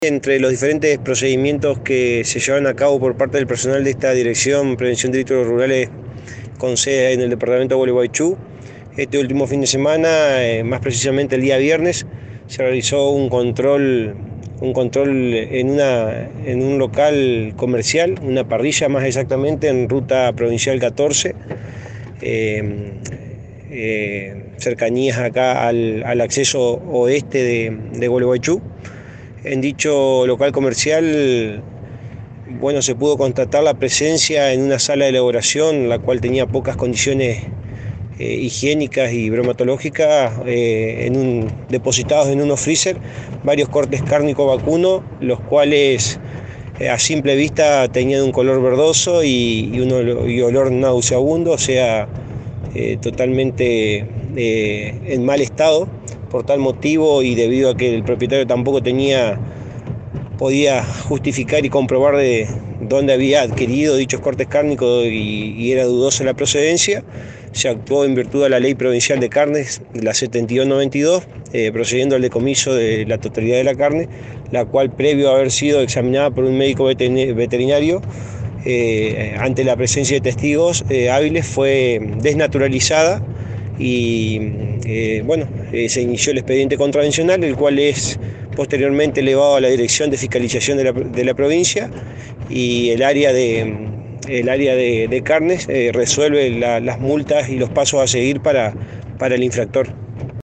Entre los diferentes procedimientos que se llevan a cabo por parte del personal de esta Dirección Prevención de Delitos Rurales con sede en el departamento de Gualeguaychú, este último fin de semana, más precisamente el día viernes, se realizó un control en un local comercial, una parrilla más exactamente, en ruta provincial 14, cercanías acá al acceso oeste de Gualeguaychú. En dicho local comercial, bueno, se pudo constatar la presencia en una sala de elaboración, la cual tenía pocas condiciones higiénicas y bromatológicas, depositados en unos freezer, varios cortes cárnicos vacunos, los cuales a simple vista tenían un color verdoso y olor nauseabundo, o sea, totalmente en mal estado. Por tal motivo, y debido a que el propietario tampoco podía justificar y comprobar de dónde había adquirido dichos cortes cárnicos y era dudosa la procedencia, se actuó en virtud de la Ley Provincial de Carnes, la 7292, procediendo al decomiso de la totalidad de la carne, la cual, previo a haber sido examinada por un médico veterinario, ante la presencia de testigos hábiles, fue desnaturalizada y se inició el expediente contravencional, el cual es posteriormente elevado a la Dirección de Fiscalización de la provincia, y el área de carnes resuelve las multas y los pasos a seguir para el infractor.